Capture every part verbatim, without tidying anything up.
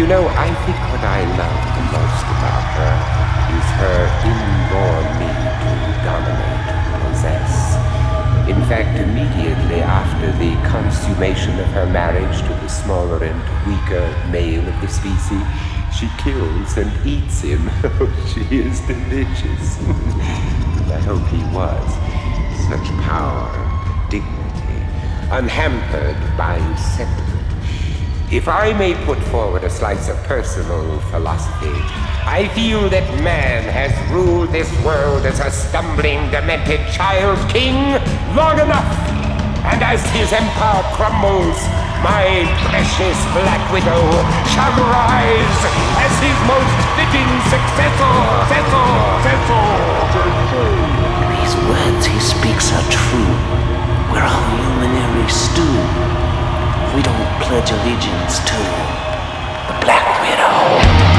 You know, I think what I love the most about her is her inborn need to dominate, possess. In fact, immediately after the consummation of her marriage to the smaller and weaker male of the species, she kills and eats him. Oh, she is delicious. And I hope he was. Such power, dignity, unhampered by sentiment. If I may put forward a slice of personal philosophy, I feel that man has ruled this world as a stumbling, demented child king long enough. And as his empire crumbles, my precious Black Widow shall rise as his most fitting successor, successor, successor. These words he speaks are true. We're all humanary stew. We don't pledge allegiance to the Black Widow.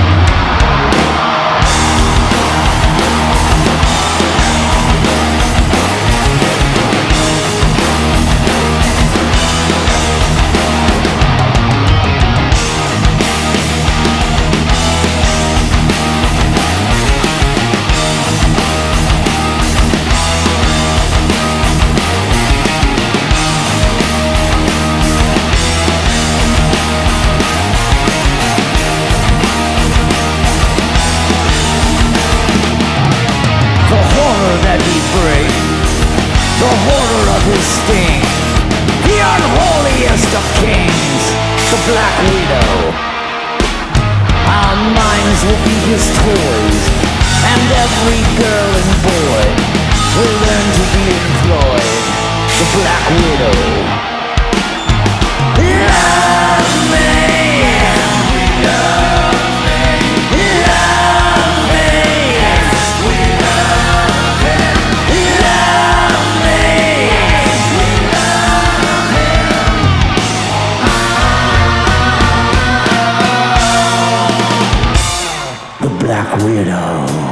That we bring, the horror of his sting, the unholiest of kings, the Black Widow. Our minds will be his toys, and every girl and boy will learn to be employed. The Black Widow. Love me, love me, love me. Black Widow.